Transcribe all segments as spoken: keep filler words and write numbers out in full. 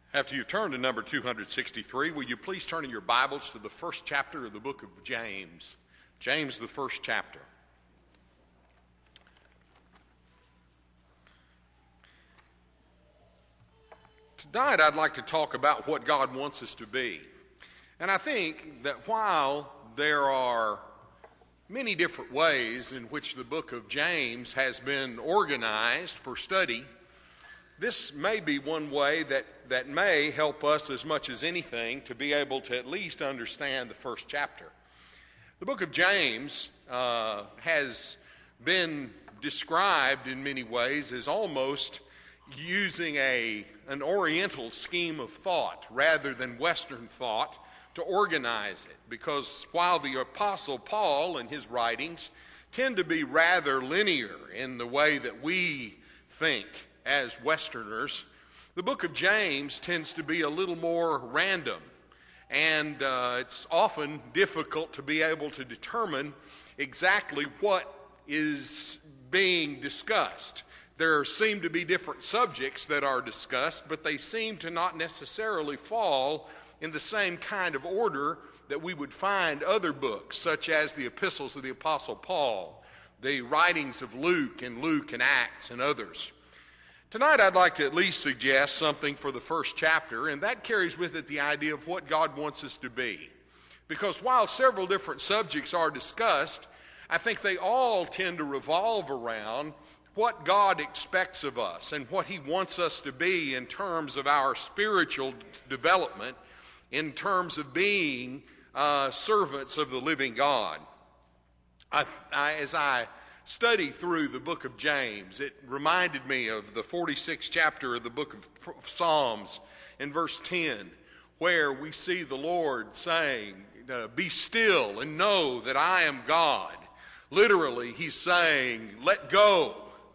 After you've turned to number two hundred sixty-three, will you please turn in your Bibles to the first chapter of the book of James. James, the first chapter. Tonight I'd like to talk about what God wants us to be. And I think that while there are many different ways in which the book of James has been organized for study, this may be one way that, that may help us as much as anything to be able to at least understand the first chapter. The book of James uh, has been described in many ways as almost using a, an Oriental scheme of thought rather than Western thought to organize it. Because while the Apostle Paul and his writings tend to be rather linear in the way that we think as Westerners, the book of James tends to be a little more random, and uh, it's often difficult to be able to determine exactly what is being discussed. There seem to be different subjects that are discussed, but they seem to not necessarily fall in the same kind of order that we would find other books, such as the epistles of the Apostle Paul, the writings of Luke and Luke and Acts and others. Tonight I'd like to at least suggest something for the first chapter, and that carries with it the idea of what God wants us to be. Because while several different subjects are discussed, I think they all tend to revolve around what God expects of us and what He wants us to be in terms of our spiritual development, in terms of being uh, servants of the living God. I, I, as I study through the book of James, it reminded me of the forty-sixth chapter of the book of Psalms in verse ten, where we see the Lord saying, uh, be still and know that I am God. Literally, He's saying, let go,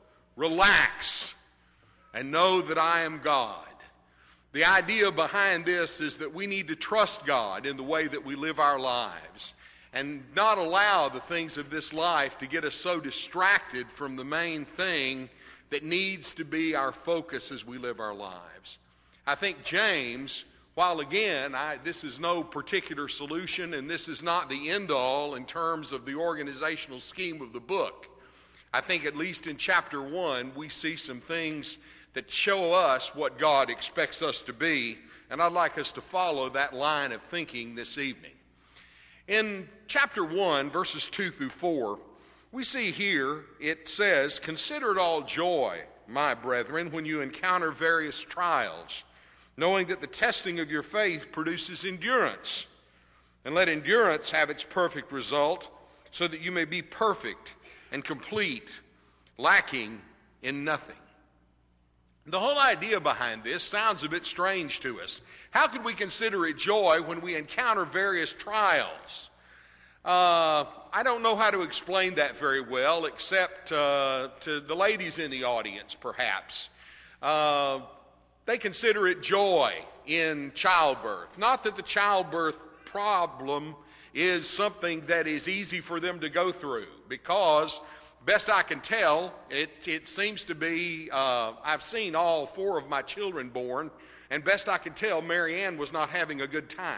relax, and know that I am God. The idea behind this is that we need to trust God in the way that we live our lives, and not allow the things of this life to get us so distracted from the main thing that needs to be our focus as we live our lives. I think James, while again, I, this is no particular solution and this is not the end-all in terms of the organizational scheme of the book, I think at least in chapter one we see some things that show us what God expects us to be, and I'd like us to follow that line of thinking this evening. In chapter one, verses two through four, we see here it says, consider it all joy, my brethren, when you encounter various trials, knowing that the testing of your faith produces endurance. And let endurance have its perfect result, so that you may be perfect and complete, lacking in nothing. The whole idea behind this sounds a bit strange to us. How could we consider it joy when we encounter various trials? Uh, I don't know how to explain that very well, except uh, to the ladies in the audience, perhaps. Uh, they consider it joy in childbirth. Not that the childbirth problem is something that is easy for them to go through, because best I can tell, it, it seems to be, uh, I've seen all four of my children born, and best I can tell, Mary Ann was not having a good time.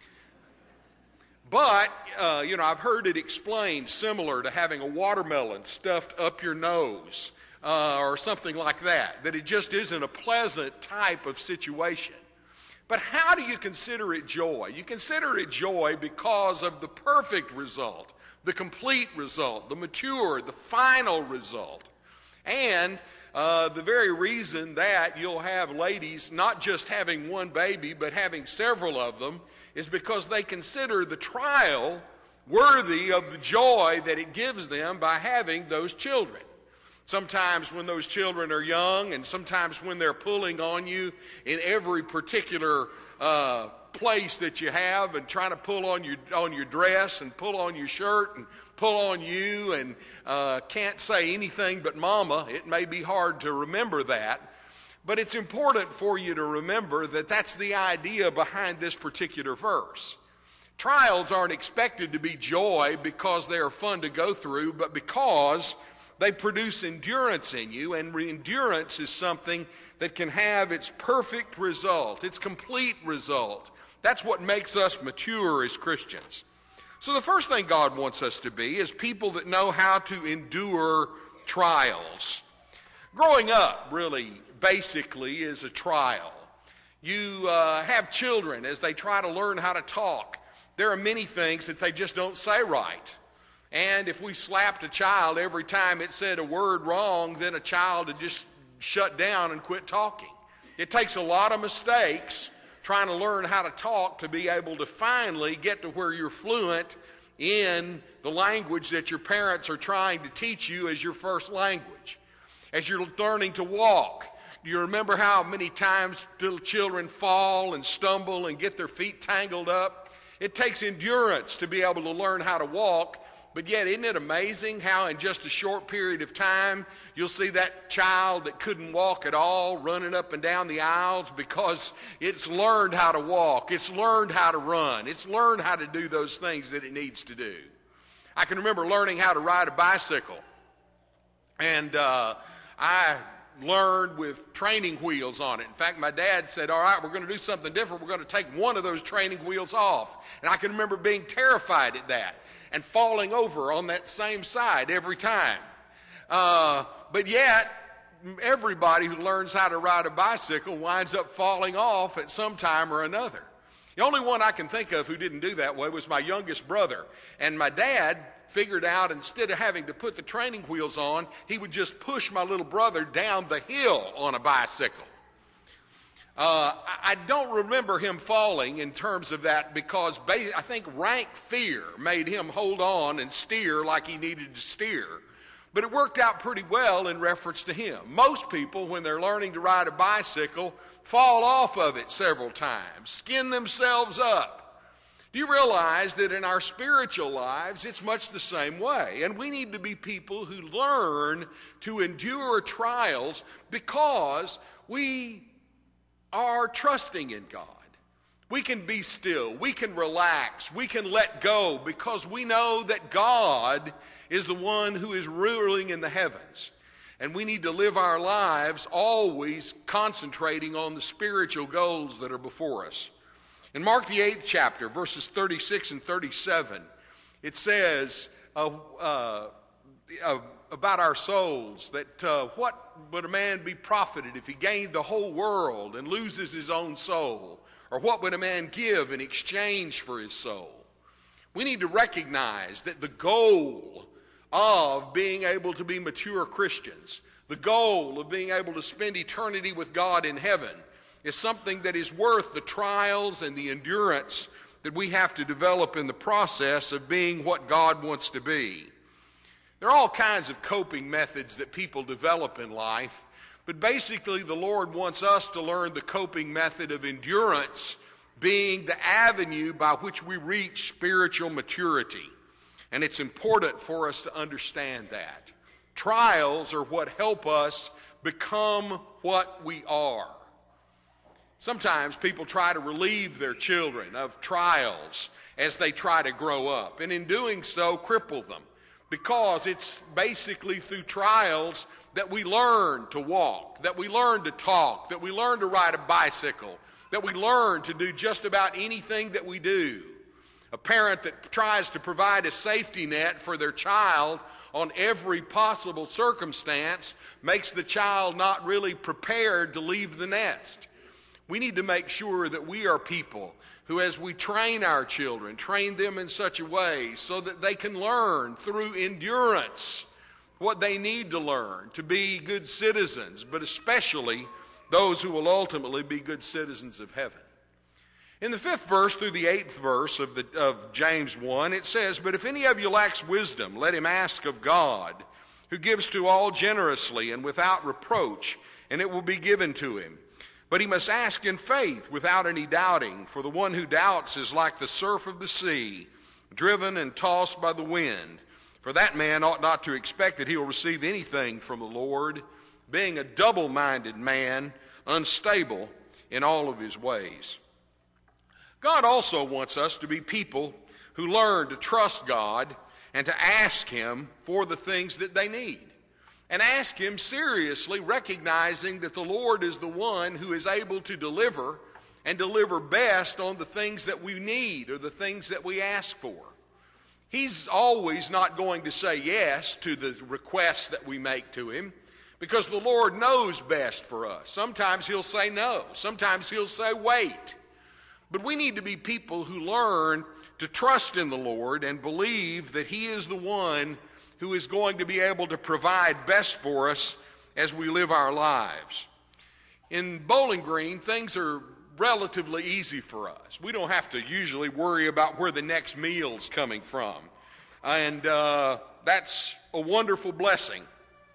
But, uh, you know, I've heard it explained similar to having a watermelon stuffed up your nose uh, or something like that, that it just isn't a pleasant type of situation. But how do you consider it joy? You consider it joy because of the perfect result, the complete result, the mature, the final result. And uh, the very reason that you'll have ladies not just having one baby, but having several of them, is because they consider the trial worthy of the joy that it gives them by having those children. Sometimes when those children are young, and sometimes when they're pulling on you in every particular uh place that you have, and trying to pull on your on your dress and pull on your shirt and pull on you, and uh, can't say anything but mama. It may be hard to remember that, but it's important for you to remember that that's the idea behind this particular verse. Trials aren't expected to be joy because they are fun to go through, but because they produce endurance in you, and endurance is something that can have its perfect result, its complete result. That's what makes us mature as Christians. So the first thing God wants us to be is people that know how to endure trials. Growing up, really, basically, is a trial. You uh, have children as they try to learn how to talk. There are many things that they just don't say right. And if we slapped a child every time it said a word wrong, then a child would just shut down and quit talking. It takes a lot of mistakes trying to learn how to talk to be able to finally get to where you're fluent in the language that your parents are trying to teach you as your first language. As you're learning to walk, do you remember how many times little children fall and stumble and get their feet tangled up? It takes endurance to be able to learn how to walk, but yet isn't it amazing how in just a short period of time you'll see that child that couldn't walk at all running up and down the aisles because it's learned how to walk, it's learned how to run, it's learned how to do those things that it needs to do. I can remember learning how to ride a bicycle, and uh, I learned with training wheels on it. In fact, my dad said, all right, we're going to do something different. We're going to take one of those training wheels off. And I can remember being terrified at that and falling over on that same side every time. Uh, but yet, everybody who learns how to ride a bicycle winds up falling off at some time or another. The only one I can think of who didn't do that way was my youngest brother. And my dad figured out instead of having to put the training wheels on, he would just push my little brother down the hill on a bicycle. Uh, I don't remember him falling in terms of that because I think rank fear made him hold on and steer like he needed to steer. But it worked out pretty well in reference to him. Most people, when they're learning to ride a bicycle, fall off of it several times, skin themselves up. Do you realize that in our spiritual lives, it's much the same way? And we need to be people who learn to endure trials because we are trusting in God. We can be still. We can relax. We can let go because we know that God is the one who is ruling in the heavens. And we need to live our lives always concentrating on the spiritual goals that are before us. In Mark the eighth chapter, verses thirty-six and thirty-seven, it says uh, uh, uh, about our souls that uh, what would a man be profited if he gained the whole world and loses his own soul? Or what would a man give in exchange for his soul? We need to recognize that the goal of being able to be mature Christians, the goal of being able to spend eternity with God in heaven, is something that is worth the trials and the endurance that we have to develop in the process of being what God wants to be. There are all kinds of coping methods that people develop in life, but basically the Lord wants us to learn the coping method of endurance being the avenue by which we reach spiritual maturity. And it's important for us to understand that. Trials are what help us become what we are. Sometimes people try to relieve their children of trials as they try to grow up, and in doing so, cripple them, because it's basically through trials that we learn to walk, that we learn to talk, that we learn to ride a bicycle, that we learn to do just about anything that we do. A parent that tries to provide a safety net for their child on every possible circumstance makes the child not really prepared to leave the nest. We need to make sure that we are people who, as we train our children, train them in such a way so that they can learn through endurance what they need to learn to be good citizens, but especially those who will ultimately be good citizens of heaven. In the fifth verse through the eighth verse of, the, of James one, it says, "But if any of you lacks wisdom, let him ask of God, who gives to all generously and without reproach, and it will be given to him. But he must ask in faith without any doubting, for the one who doubts is like the surf of the sea, driven and tossed by the wind. For that man ought not to expect that he will receive anything from the Lord, being a double-minded man, unstable in all of his ways." God also wants us to be people who learn to trust God and to ask him for the things that they need. and ask Him seriously, recognizing that the Lord is the one who is able to deliver and deliver best on the things that we need or the things that we ask for. He's always not going to say yes to the requests that we make to Him, because the Lord knows best for us. Sometimes He'll say no. Sometimes He'll say wait. But we need to be people who learn to trust in the Lord and believe that He is the one who is going to be able to provide best for us as we live our lives. In Bowling Green, things are relatively easy for us. We don't have to usually worry about where the next meal's coming from. And uh, that's a wonderful blessing.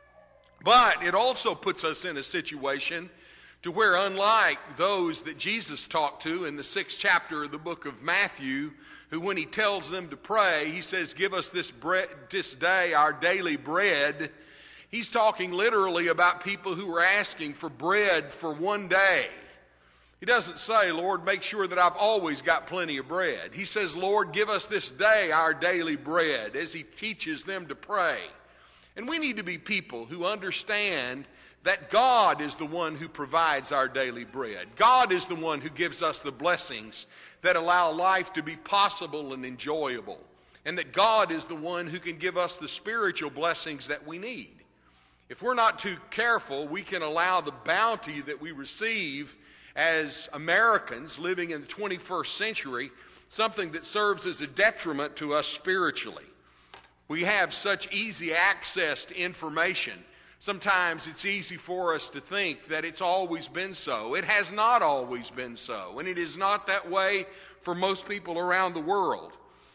But it also puts us in a situation to where, unlike those that Jesus talked to in the sixth chapter of the book of Matthew, who when He tells them to pray, He says, give us this, bread, this day our daily bread. He's talking literally about people who are asking for bread for one day. He doesn't say, Lord, make sure that I've always got plenty of bread. He says, Lord, give us this day our daily bread, as He teaches them to pray. And we need to be people who understand that God is the one who provides our daily bread. God is the one who gives us the blessings that allow life to be possible and enjoyable. And that God is the one who can give us the spiritual blessings that we need. If we're not too careful, we can allow the bounty that we receive as Americans living in the twenty-first century, something that serves as a detriment to us spiritually. We have such easy access to information. Sometimes it's easy for us to think that it's always been so. It has not always been so, and it is not that way for most people around the world.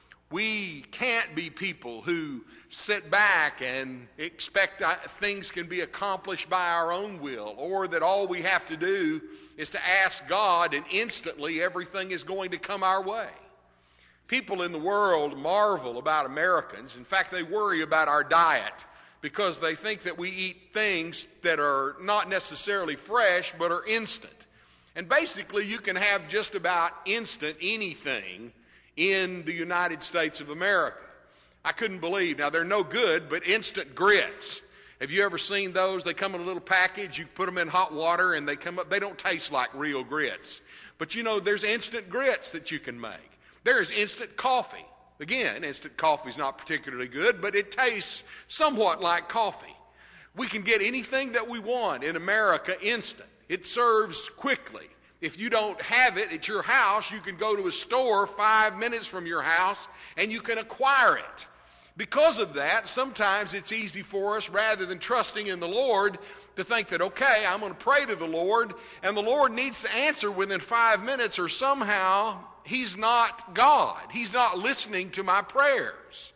We can't be people who sit back and expect things can be accomplished by our own will, or that all we have to do is to ask God and instantly everything is going to come our way. People in the world marvel about Americans. In fact, they worry about our diet because they think that we eat things that are not necessarily fresh but are instant. And basically, you can have just about instant anything in the United States of America. I couldn't believe, now they're no good, but instant grits. Have you ever seen those? They come in a little package, you put them in hot water and they come up, they don't taste like real grits. But you know, there's instant grits that you can make. There's instant coffee. Again, instant coffee is not particularly good, but it tastes somewhat like coffee. We can get anything that we want in America instant. It serves quickly. If you don't have it at your house, you can go to a store five minutes from your house and you can acquire it. Because of that, sometimes it's easy for us, rather than trusting in the Lord, to think that, okay, I'm going to pray to the Lord, and the Lord needs to answer within five minutes, or somehow He's not God. He's not listening to my prayers.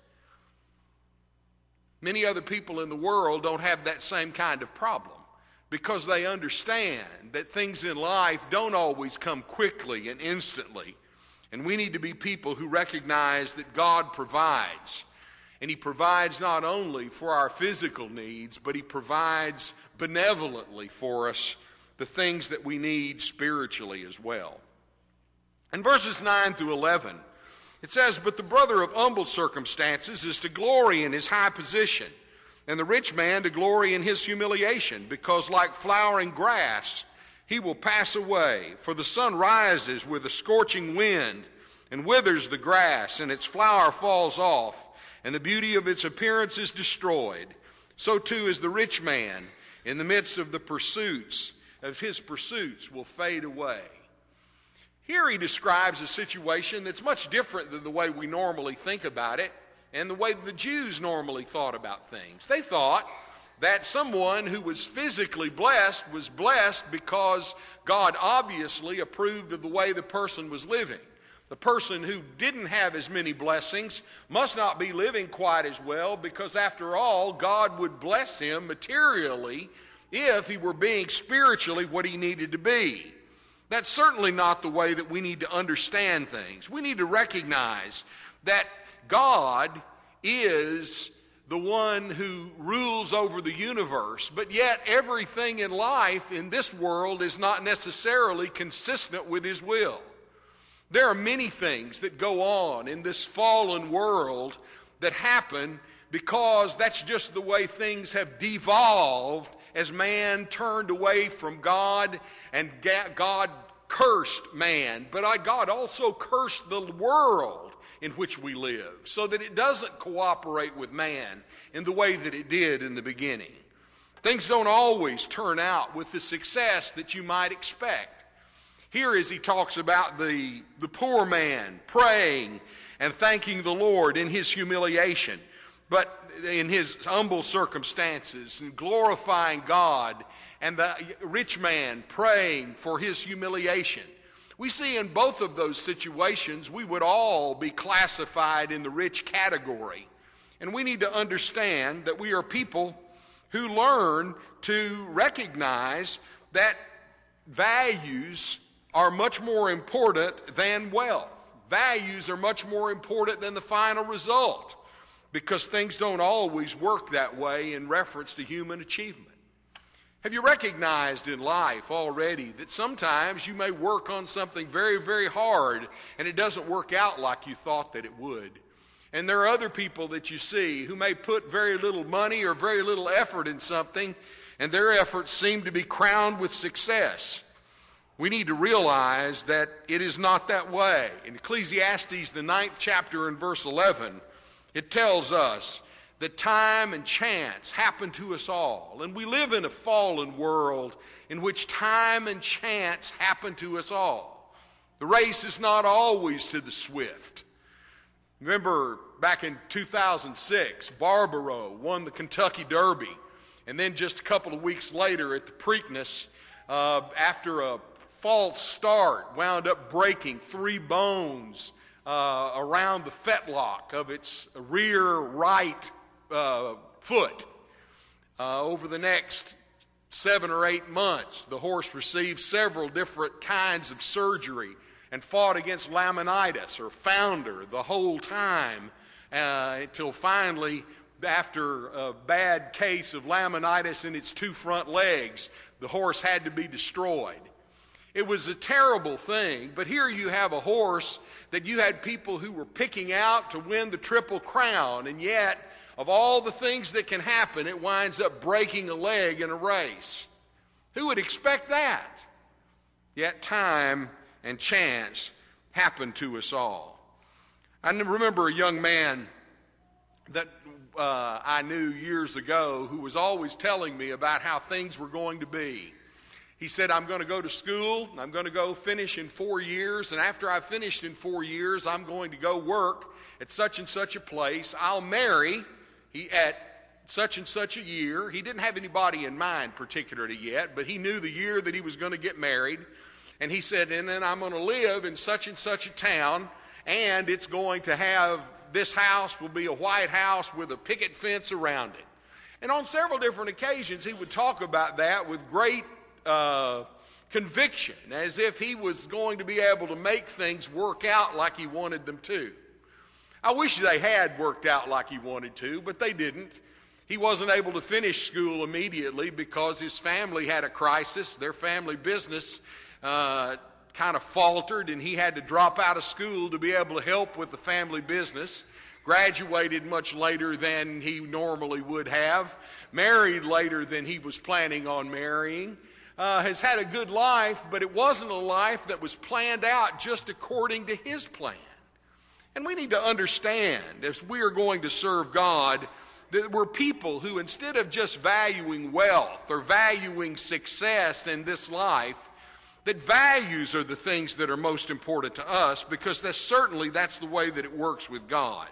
Many other people in the world don't have that same kind of problem, because they understand that things in life don't always come quickly and instantly. And we need to be people who recognize that God provides. And He provides not only for our physical needs, but He provides benevolently for us the things that we need spiritually as well. In verses nine through eleven, it says, "But the brother of humble circumstances is to glory in his high position, and the rich man to glory in his humiliation, because like flowering grass he will pass away. For the sun rises with a scorching wind and withers the grass, and its flower falls off, and the beauty of its appearance is destroyed. So too is the rich man in the midst of the pursuits of his pursuits will fade away." Here he describes a situation that's much different than the way we normally think about it and the way the Jews normally thought about things. They thought that someone who was physically blessed was blessed because God obviously approved of the way the person was living. The person who didn't have as many blessings must not be living quite as well, because after all, God would bless him materially if he were being spiritually what he needed to be. That's certainly not the way that we need to understand things. We need to recognize that God is the one who rules over the universe, but yet everything in life in this world is not necessarily consistent with His will. There are many things that go on in this fallen world that happen because that's just the way things have devolved as man turned away from God and God cursed man. But God also cursed the world in which we live so that it doesn't cooperate with man in the way that it did in the beginning. Things don't always turn out with the success that you might expect. Here as he talks about the, the poor man praying and thanking the Lord in his humiliation, but in his humble circumstances and glorifying God, and the rich man praying for his humiliation. We see in both of those situations we would all be classified in the rich category. And we need to understand that we are people who learn to recognize that values are much more important than wealth. Values are much more important than the final result, because things don't always work that way in reference to human achievement. Have you recognized in life already that sometimes you may work on something very, very hard and it doesn't work out like you thought that it would? And there are other people that you see who may put very little money or very little effort in something, and their efforts seem to be crowned with success. We need to realize that it is not that way. In Ecclesiastes, the ninth chapter and verse eleven, it tells us that time and chance happen to us all. And we live in a fallen world in which time and chance happen to us all. The race is not always to the swift. Remember back in two thousand six, Barbaro won the Kentucky Derby. And then just a couple of weeks later at the Preakness, uh, after a false start, wound up breaking three bones uh, around the fetlock of its rear right Uh, foot. Uh, over the next seven or eight months, the horse received several different kinds of surgery and fought against laminitis or founder the whole time uh, until finally, after a bad case of laminitis in its two front legs, the horse had to be destroyed. It was a terrible thing, but here you have a horse that you had people who were picking out to win the Triple Crown, and yet of all the things that can happen, it winds up breaking a leg in a race. Who would expect that? Yet time and chance happen to us all. I remember a young man that uh, I knew years ago who was always telling me about how things were going to be. He said, I'm going to go to school, I'm going to go finish in four years, and after I've finished in four years, I'm going to go work at such and such a place. I'll marry He, at such and such a year. He didn't have anybody in mind particularly yet, but he knew the year that he was going to get married. And he said, and then I'm going to live in such and such a town, and it's going to have, this house will be a white house with a picket fence around it. And on several different occasions, he would talk about that with great uh, conviction, as if he was going to be able to make things work out like he wanted them to. I wish they had worked out like he wanted to, but they didn't. He wasn't able to finish school immediately because his family had a crisis. Their family business uh, kind of faltered, and he had to drop out of school to be able to help with the family business. Graduated much later than he normally would have. Married later than he was planning on marrying. Uh, has had a good life, but it wasn't a life that was planned out just according to his plan. And we need to understand, as we are going to serve God, that we're people who, instead of just valuing wealth or valuing success in this life, that values are the things that are most important to us, because that's certainly that's the way that it works with God.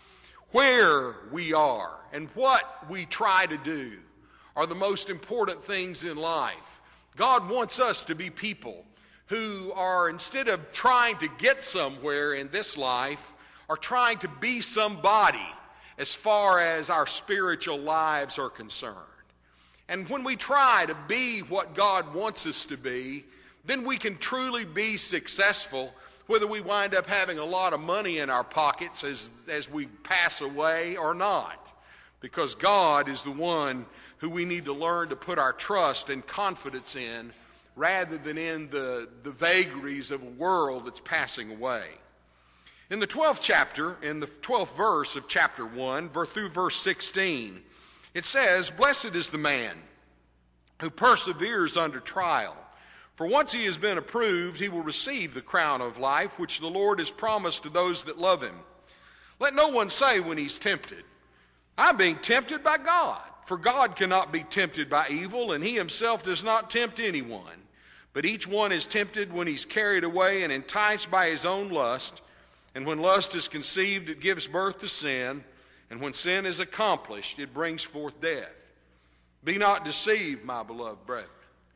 Where we are and what we try to do are the most important things in life. God wants us to be people who are, instead of trying to get somewhere in this life, are trying to be somebody as far as our spiritual lives are concerned. And when we try to be what God wants us to be, then we can truly be successful, whether we wind up having a lot of money in our pockets as, as we pass away or not. Because God is the one who we need to learn to put our trust and confidence in, rather than in the, the vagaries of a world that's passing away. In the twelfth chapter, in the twelfth verse of chapter one, through verse sixteen, it says, "Blessed is the man who perseveres under trial. For once he has been approved, he will receive the crown of life, which the Lord has promised to those that love him. Let no one say when he's tempted, 'I'm being tempted by God.' For God cannot be tempted by evil, and he himself does not tempt anyone. But each one is tempted when he's carried away and enticed by his own lust. And when lust is conceived, it gives birth to sin. And when sin is accomplished, it brings forth death. Be not deceived, my beloved brethren."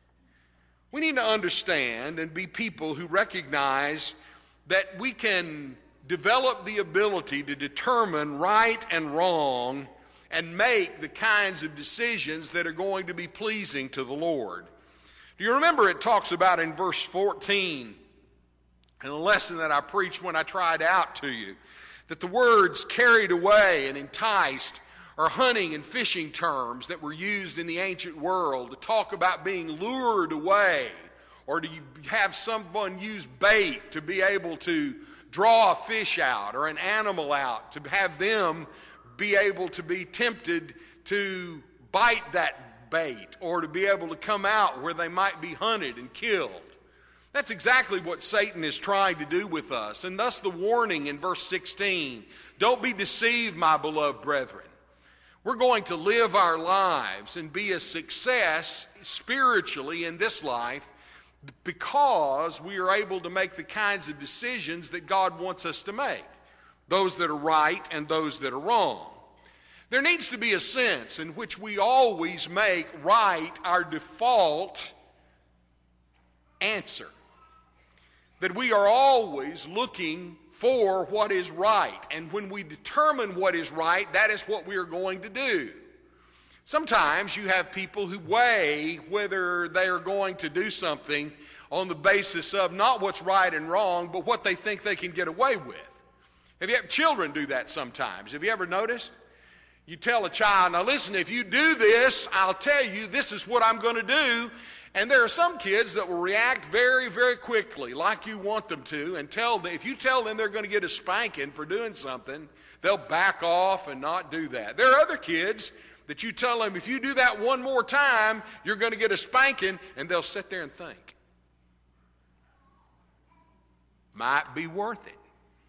We need to understand and be people who recognize that we can develop the ability to determine right and wrong and make the kinds of decisions that are going to be pleasing to the Lord. Do you remember it talks about in verse fourteen, in a lesson that I preached when I tried out to you, that the words carried away and enticed are hunting and fishing terms that were used in the ancient world to talk about being lured away, or to have someone use bait to be able to draw a fish out or an animal out, to have them be able to be tempted to bite that bait or to be able to come out where they might be hunted and killed. That's exactly what Satan is trying to do with us. And thus the warning in verse sixteen, don't be deceived, my beloved brethren. We're going to live our lives and be a success spiritually in this life because we are able to make the kinds of decisions that God wants us to make, those that are right and those that are wrong. There needs to be a sense in which we always make right our default answer, that we are always looking for what is right, and when we determine what is right, that is what we are going to do. Sometimes you have people who weigh whether they are going to do something on the basis of not what's right and wrong, but what they think they can get away with. Have you had children do that sometimes? Have you ever noticed? You tell a child, now listen, if you do this, I'll tell you this is what I'm going to do. And there are some kids that will react very, very quickly, like you want them to, and tell them, if you tell them they're going to get a spanking for doing something, they'll back off and not do that. There are other kids that you tell them, if you do that one more time, you're going to get a spanking, and they'll sit there and think, might be worth it.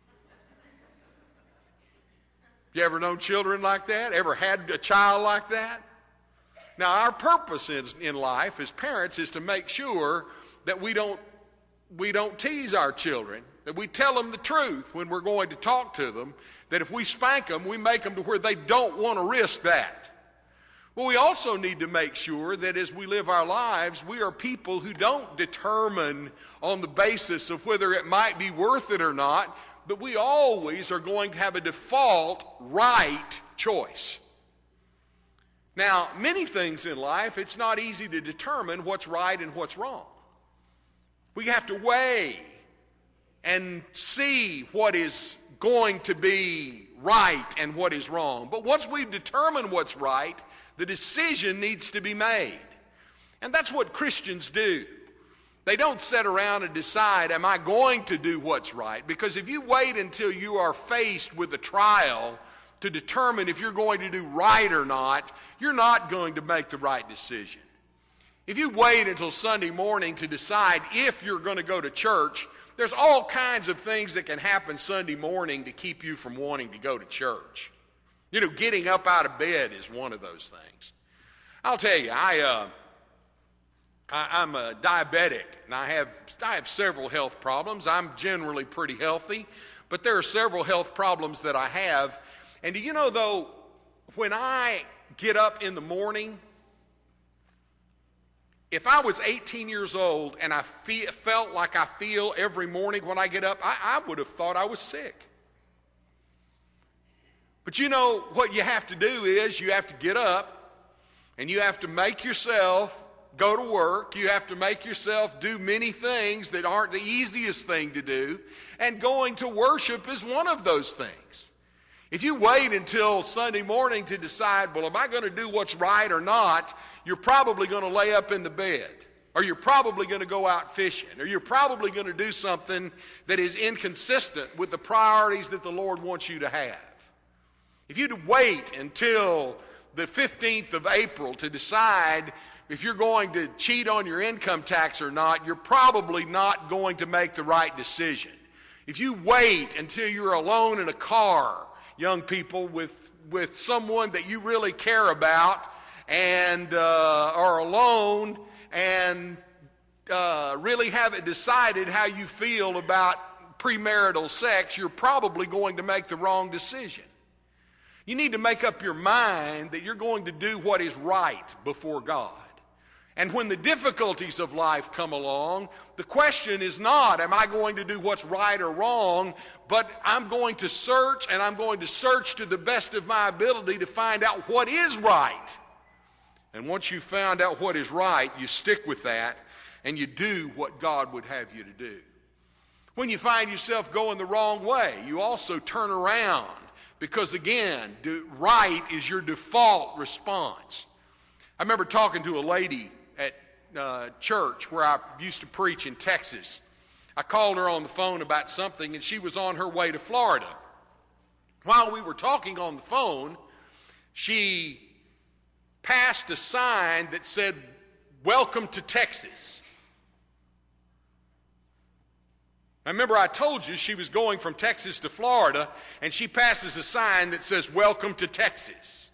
You ever known children like that? Ever had a child like that? Now, our purpose in, in life as parents is to make sure that we don't, we don't tease our children, that we tell them the truth when we're going to talk to them, that if we spank them, we make them to where they don't want to risk that. Well, we also need to make sure that as we live our lives, we are people who don't determine on the basis of whether it might be worth it or not, but we always are going to have a default right choice. Now, many things in life, it's not easy to determine what's right and what's wrong. We have to weigh and see what is going to be right and what is wrong. But once we've determined what's right, the decision needs to be made. And that's what Christians do. They don't sit around and decide, am I going to do what's right? Because if you wait until you are faced with a trial to determine if you're going to do right or not, you're not going to make the right decision. If you wait until Sunday morning to decide if you're going to go to church, there's all kinds of things that can happen Sunday morning to keep you from wanting to go to church. You know, getting up out of bed is one of those things. I'll tell you, I, uh, I, I'm a diabetic, and I have, I have several health problems. I'm generally pretty healthy, but there are several health problems that I have. And do you know, though, when I get up in the morning, if I was eighteen years old and I feel, felt like I feel every morning when I get up, I, I would have thought I was sick. But you know, what you have to do is you have to get up and you have to make yourself go to work. You have to make yourself do many things that aren't the easiest thing to do. And going to worship is one of those things. If you wait until Sunday morning to decide, well, am I going to do what's right or not, you're probably going to lay up in the bed. or you're probably going to go out fishing, or you're probably going to do something that is inconsistent with the priorities that the Lord wants you to have. If you'd wait until the fifteenth of April to decide if you're going to cheat on your income tax or not, you're probably not going to make the right decision. If you wait until you're alone in a car, young people, with, with someone that you really care about and uh, are alone and uh, really haven't decided how you feel about premarital sex, you're probably going to make the wrong decision. You need to make up your mind that you're going to do what is right before God. And when the difficulties of life come along, the question is not, am I going to do what's right or wrong, but I'm going to search, and I'm going to search to the best of my ability to find out what is right. And once you've found out what is right, you stick with that, and you do what God would have you to do. When you find yourself going the wrong way, you also turn around, because again, do, right is your default response. I remember talking to a lady at uh, church where I used to preach in Texas. I called her on the phone about something, and she was on her way to Florida. While we were talking on the phone, she passed a sign that said, "Welcome to Texas." I remember I told you she was going from Texas to Florida, and she passes a sign that says, "Welcome to Texas."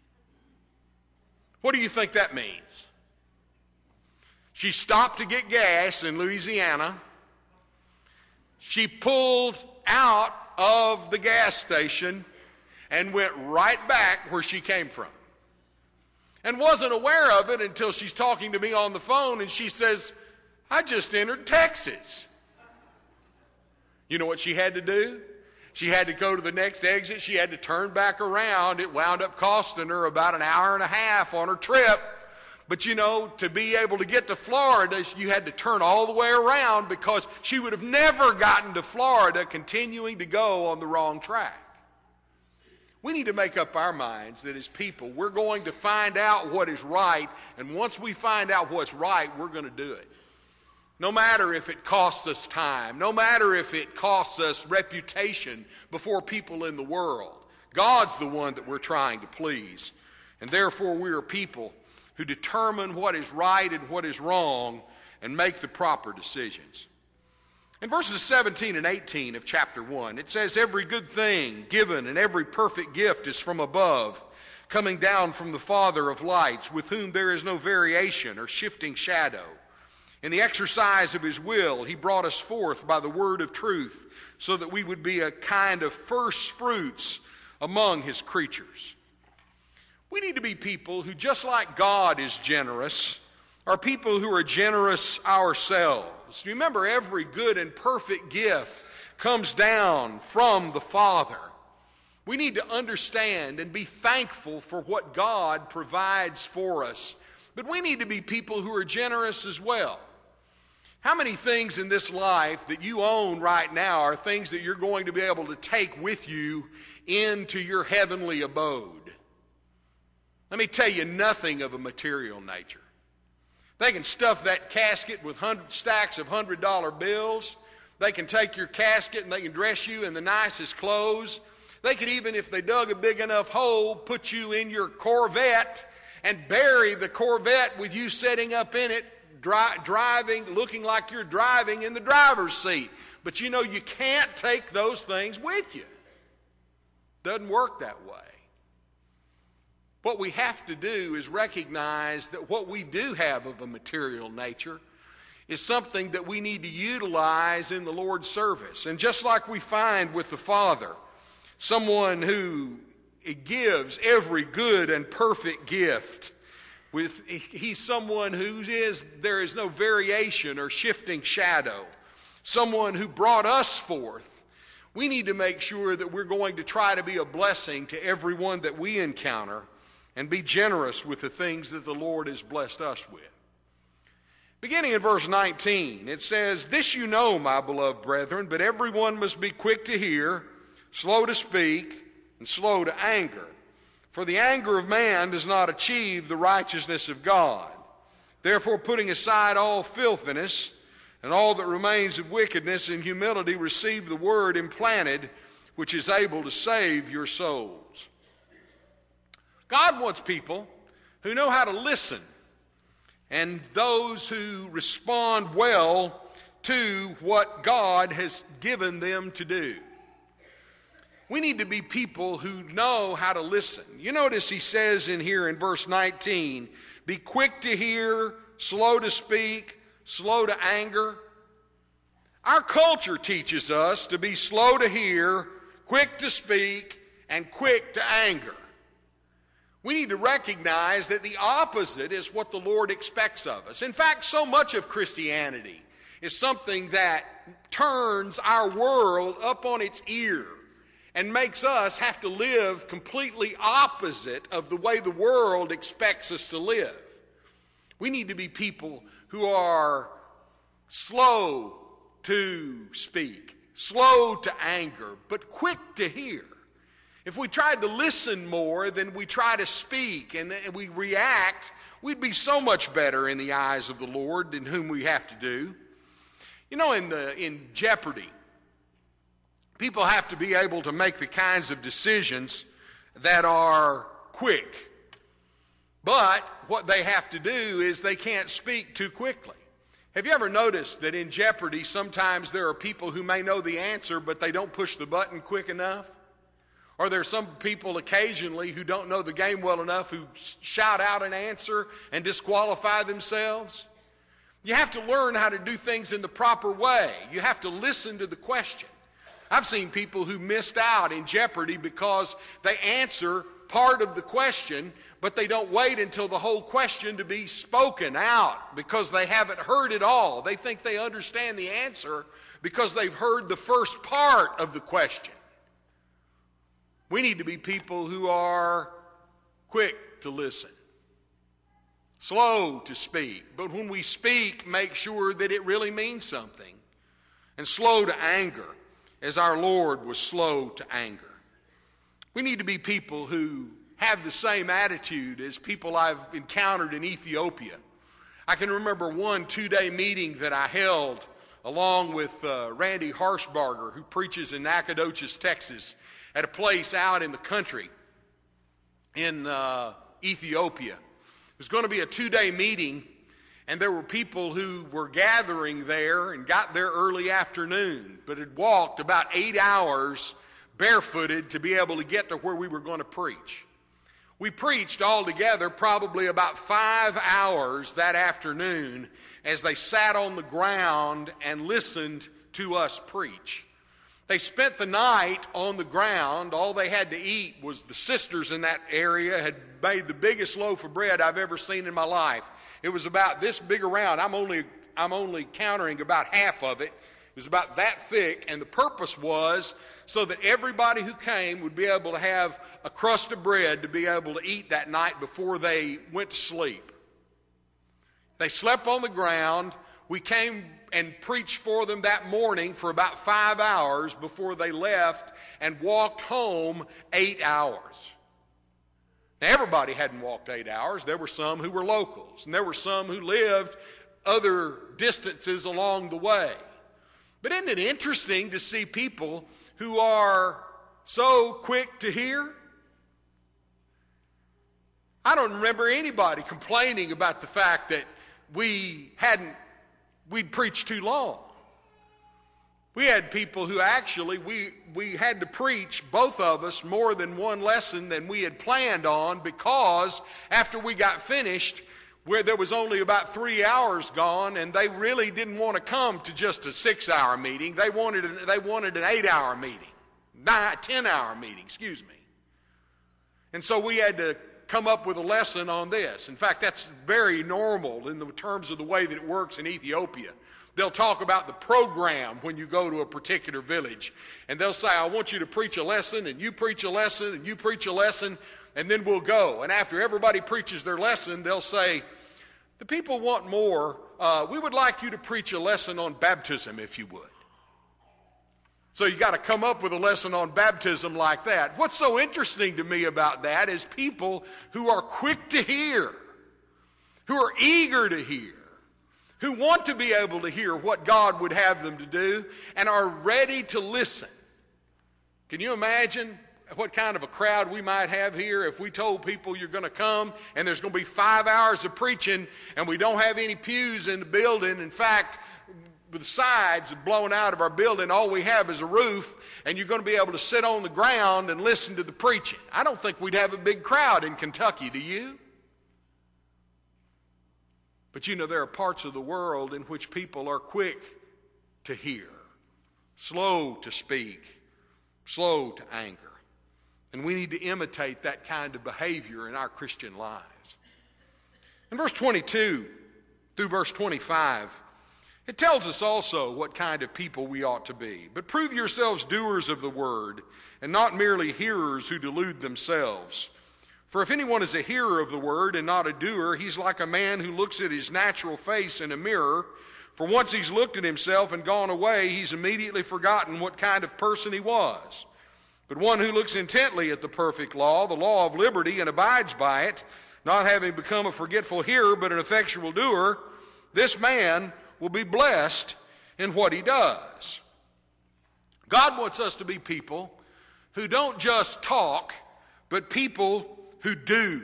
What do you think that means? She stopped to get gas in Louisiana. She pulled out of the gas station and went right back where she came from. And wasn't aware of it until she's talking to me on the phone, and she says, "I just entered Texas." You know what she had to do? She had to go to the next exit. She had to turn back around. It wound up costing her about an hour and a half on her trip. But you know, to be able to get to Florida, you had to turn all the way around, because she would have never gotten to Florida continuing to go on the wrong track. We need to make up our minds that as people, we're going to find out what is right, and once we find out what's right, we're going to do it. No matter if it costs us time, no matter if it costs us reputation before people in the world, God's the one that we're trying to please. And therefore we are people who determine what is right and what is wrong and make the proper decisions. In verses seventeen and eighteen of chapter one, it says, "Every good thing given and every perfect gift is from above, coming down from the Father of lights, with whom there is no variation or shifting shadow. In the exercise of his will, he brought us forth by the word of truth, so that we would be a kind of first fruits among his creatures." We need to be people who, just like God is generous, are people who are generous ourselves. Remember, every good and perfect gift comes down from the Father. We need to understand and be thankful for what God provides for us. But we need to be people who are generous as well. How many things in this life that you own right now are things that you're going to be able to take with you into your heavenly abode? Let me tell you, nothing of a material nature. They can stuff that casket with hundred stacks of hundred dollar bills. They can take your casket and they can dress you in the nicest clothes. They could even, if they dug a big enough hole, put you in your Corvette and bury the Corvette with you sitting up in it, dri- driving, looking like you're driving in the driver's seat. But you know, you can't take those things with you. Doesn't work that way. What we have to do is recognize that what we do have of a material nature is something that we need to utilize in the Lord's service. And just like we find with the Father, someone who gives every good and perfect gift, with he's someone who is, there is no variation or shifting shadow, someone who brought us forth, we need to make sure that we're going to try to be a blessing to everyone that we encounter, and be generous with the things that the Lord has blessed us with. Beginning in verse nineteen, it says, "This you know, my beloved brethren, but everyone must be quick to hear, slow to speak, and slow to anger. For the anger of man does not achieve the righteousness of God. Therefore, putting aside all filthiness and all that remains of wickedness, in humility receive the word implanted, which is able to save your souls. God wants people who know how to listen, and those who respond well to what God has given them to do. We need to be people who know how to listen. You notice he says in here in verse nineteen, be quick to hear, slow to speak, slow to anger. Our culture teaches us to be slow to hear, quick to speak, and quick to anger. We need to recognize that the opposite is what the Lord expects of us. In fact, so much of Christianity is something that turns our world up on its ear and makes us have to live completely opposite of the way the world expects us to live. We need to be people who are slow to speak, slow to anger, but quick to hear. If we tried to listen more than we try to speak and we react, we'd be so much better in the eyes of the Lord in whom we have to do. You know, in the, in Jeopardy, people have to be able to make the kinds of decisions that are quick. But what they have to do is they can't speak too quickly. Have you ever noticed that in Jeopardy sometimes there are people who may know the answer but they don't push the button quick enough? Or there are some people occasionally who don't know the game well enough who shout out an answer and disqualify themselves? You have to learn how to do things in the proper way. You have to listen to the question. I've seen people who missed out in Jeopardy because they answer part of the question, but they don't wait until the whole question to be spoken out because they haven't heard it all. They think they understand the answer because they've heard the first part of the question. We need to be people who are quick to listen, slow to speak, but when we speak, make sure that it really means something, and slow to anger, as our Lord was slow to anger. We need to be people who have the same attitude as people I've encountered in Ethiopia. I can remember one two-day meeting that I held along with uh, Randy Harshbarger, who preaches in Nacogdoches, Texas, at a place out in the country in uh, Ethiopia. It was going to be a two-day meeting, and there were people who were gathering there and got there early afternoon, but had walked about eight hours barefooted to be able to get to where we were going to preach. We preached altogether probably about five hours that afternoon as they sat on the ground and listened to us preach. They spent the night on the ground. All they had to eat was the sisters in that area had made the biggest loaf of bread I've ever seen in my life. It was about this big around. I'm only, I'm only countering about half of it. It was about that thick, and the purpose was so that everybody who came would be able to have a crust of bread to be able to eat that night before they went to sleep. They slept on the ground. We came and preached for them that morning for about five hours before they left and walked home eight hours. Now, everybody hadn't walked eight hours. There were some who were locals, and there were some who lived other distances along the way. But isn't it interesting to see people who are so quick to hear? I don't remember anybody complaining about the fact that we hadn't We'd preached too long. We had people who actually, we, we had to preach, both of us, more than one lesson than we had planned on because after we got finished, where there was only about three hours gone, and they really didn't want to come to just a six-hour meeting. They wanted an, they wanted an eight-hour meeting, nine, ten-hour meeting, excuse me. And so we had to come up with a lesson on this. In fact, that's very normal in the terms of the way that it works in Ethiopia. They'll talk about the program when you go to a particular village, and they'll say, I want you to preach a lesson, and you preach a lesson, and you preach a lesson, and then we'll go. And after everybody preaches their lesson, they'll say, the people want more. Uh, we would like you to preach a lesson on baptism, if you would. So you got to come up with a lesson on baptism like that. What's so interesting to me about that is people who are quick to hear, who are eager to hear, who want to be able to hear what God would have them to do, and are ready to listen. Can you imagine what kind of a crowd we might have here if we told people you're going to come and there's going to be five hours of preaching and we don't have any pews in the building? In fact, with the sides blown out of our building, all we have is a roof, and you're going to be able to sit on the ground and listen to the preaching. I don't think we'd have a big crowd in Kentucky, do you? But you know, there are parts of the world in which people are quick to hear, slow to speak, slow to anger. And we need to imitate that kind of behavior in our Christian lives. In verse twenty-two through verse twenty-five, it tells us also what kind of people we ought to be. But prove yourselves doers of the word, and not merely hearers who delude themselves. For if anyone is a hearer of the word and not a doer, he's like a man who looks at his natural face in a mirror. For once he's looked at himself and gone away, he's immediately forgotten what kind of person he was. But one who looks intently at the perfect law, the law of liberty, and abides by it, not having become a forgetful hearer but an effectual doer, this man will be blessed in what he does. God wants us to be people who don't just talk, but people who do.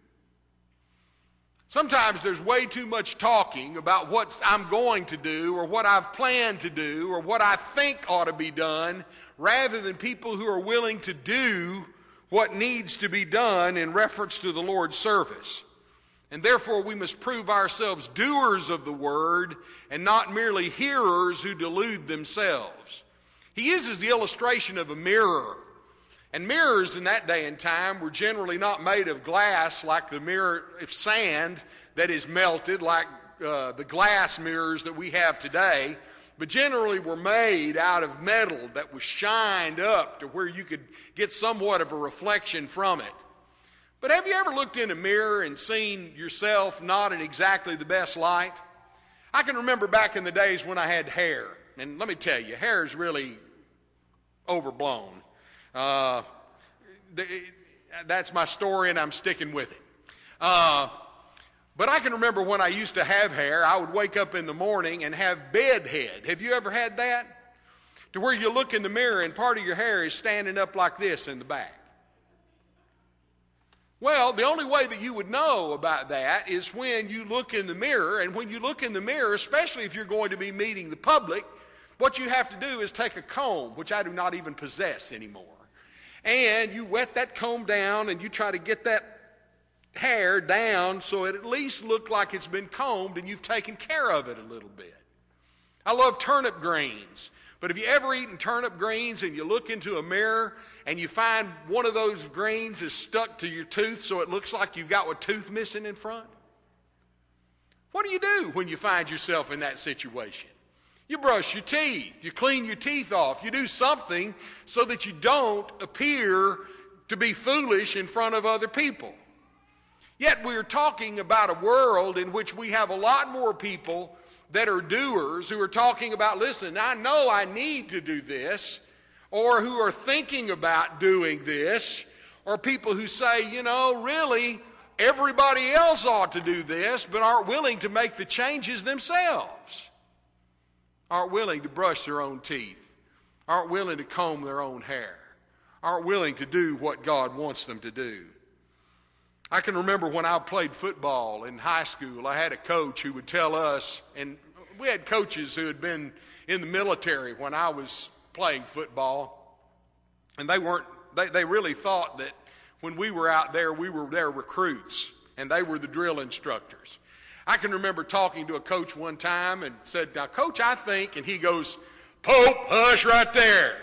Sometimes there's way too much talking about what I'm going to do or what I've planned to do or what I think ought to be done, rather than people who are willing to do what needs to be done in reference to the Lord's service. And therefore we must prove ourselves doers of the word and not merely hearers who delude themselves. He uses the illustration of a mirror. And mirrors in that day and time were generally not made of glass like the mirror of sand that is melted, like uh, the glass mirrors that we have today, but generally were made out of metal that was shined up to where you could get somewhat of a reflection from it. But have you ever looked in a mirror and seen yourself not in exactly the best light? I can remember back in the days when I had hair, and let me tell you, hair is really overblown. Uh, that's my story, and I'm sticking with it. Uh, but I can remember when I used to have hair, I would wake up in the morning and have bed head. Have you ever had that? To where you look in the mirror and part of your hair is standing up like this in the back. Well, the only way that you would know about that is when you look in the mirror, and when you look in the mirror, especially if you're going to be meeting the public, what you have to do is take a comb, which I do not even possess anymore. And you wet that comb down and you try to get that hair down so it at least look like it's been combed and you've taken care of it a little bit. I love turnip greens. But have you ever eaten turnip greens and you look into a mirror and you find one of those greens is stuck to your tooth so it looks like you've got a tooth missing in front? What do you do when you find yourself in that situation? You brush your teeth. You clean your teeth off. You do something so that you don't appear to be foolish in front of other people. Yet we're talking about a world in which we have a lot more people that are doers who are talking about, listen, I know I need to do this, or who are thinking about doing this, or people who say, you know, really, everybody else ought to do this, but aren't willing to make the changes themselves. Aren't willing to brush their own teeth, aren't willing to comb their own hair, aren't willing to do what God wants them to do. I can remember when I played football in high school, I had a coach who would tell us, and we had coaches who had been in the military when I was playing football, and they weren't, they, they really thought that when we were out there, we were their recruits, and they were the drill instructors. I can remember talking to a coach one time and said, now, Coach, I think, and he goes, Pope, hush right there.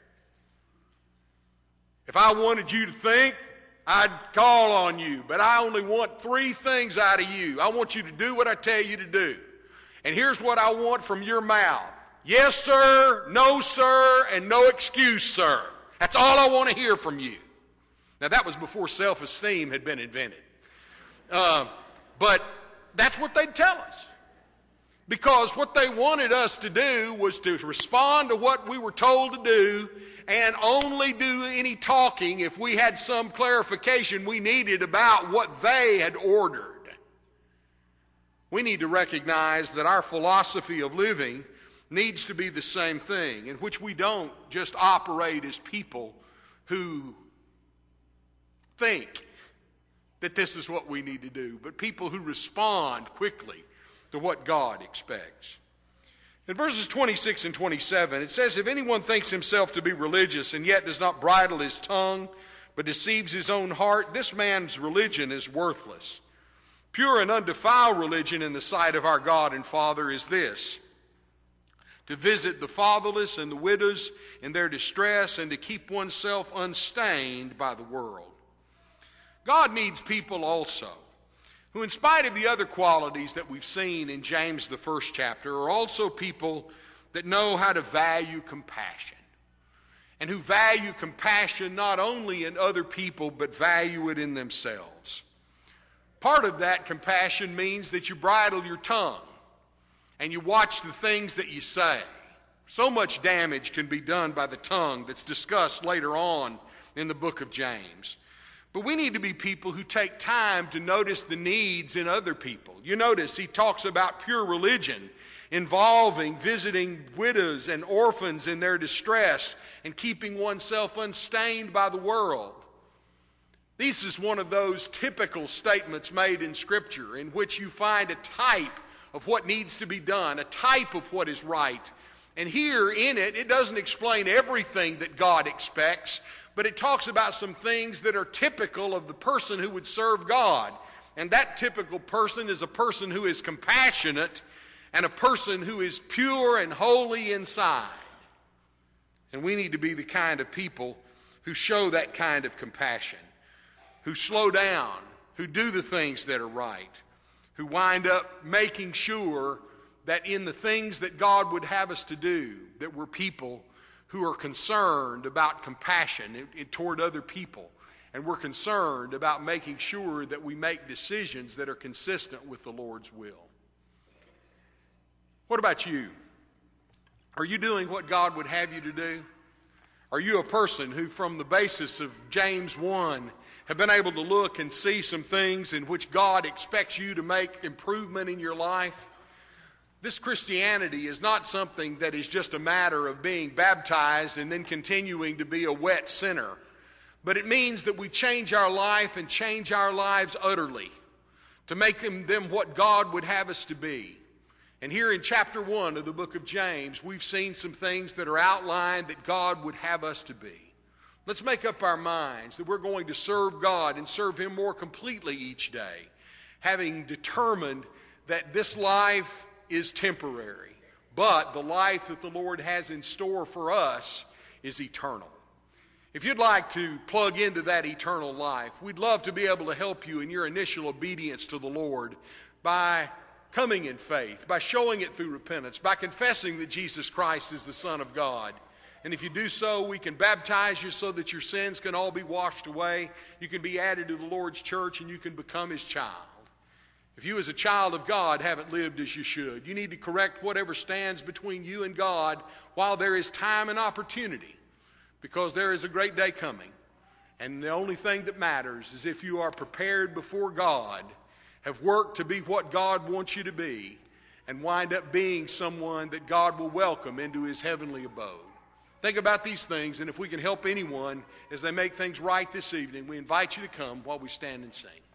If I wanted you to think, I'd call on you, but I only want three things out of you. I want you to do what I tell you to do. And here's what I want from your mouth. Yes, sir, no, sir, and no excuse, sir. That's all I want to hear from you. Now, that was before self-esteem had been invented. Uh, but that's what they'd tell us. Because what they wanted us to do was to respond to what we were told to do and only do any talking if we had some clarification we needed about what they had ordered. We need to recognize that our philosophy of living needs to be the same thing, in which we don't just operate as people who think that this is what we need to do, but people who respond quickly to what God expects. In verses twenty-six and twenty-seven, it says, "If anyone thinks himself to be religious and yet does not bridle his tongue, but deceives his own heart, this man's religion is worthless. Pure and undefiled religion in the sight of our God and Father is this: to visit the fatherless and the widows in their distress, and to keep oneself unstained by the world." God needs people also who, in spite of the other qualities that we've seen in James, the first chapter, are also people that know how to value compassion, and who value compassion not only in other people, but value it in themselves. Part of that compassion means that you bridle your tongue and you watch the things that you say. So much damage can be done by the tongue that's discussed later on in the book of James. But we need to be people who take time to notice the needs in other people. You notice he talks about pure religion involving visiting widows and orphans in their distress and keeping oneself unstained by the world. This is one of those typical statements made in Scripture in which you find a type of what needs to be done, a type of what is right. And here in it, it doesn't explain everything that God expects, but it talks about some things that are typical of the person who would serve God. And that typical person is a person who is compassionate and a person who is pure and holy inside. And we need to be the kind of people who show that kind of compassion, who slow down, who do the things that are right, who wind up making sure that in the things that God would have us to do, that we're people who are concerned about compassion in, in, toward other people. And we're concerned about making sure that we make decisions that are consistent with the Lord's will. What about you? Are you doing what God would have you to do? Are you a person who, from the basis of James one, have been able to look and see some things in which God expects you to make improvement in your life? This Christianity is not something that is just a matter of being baptized and then continuing to be a wet sinner. But it means that we change our life and change our lives utterly to make them, them what God would have us to be. And here in chapter one of the book of James, we've seen some things that are outlined that God would have us to be. Let's make up our minds that we're going to serve God and serve Him more completely each day, having determined that this life is temporary, but the life that the Lord has in store for us is eternal. If you'd like to plug into that eternal life, we'd love to be able to help you in your initial obedience to the Lord by coming in faith, by showing it through repentance, by confessing that Jesus Christ is the Son of God. And if you do so, we can baptize you so that your sins can all be washed away. You can be added to the Lord's church and you can become His child. If you as a child of God haven't lived as you should, you need to correct whatever stands between you and God while there is time and opportunity, because there is a great day coming. And the only thing that matters is if you are prepared before God, have worked to be what God wants you to be, and wind up being someone that God will welcome into His heavenly abode. Think about these things, and if we can help anyone as they make things right this evening, we invite you to come while we stand and sing.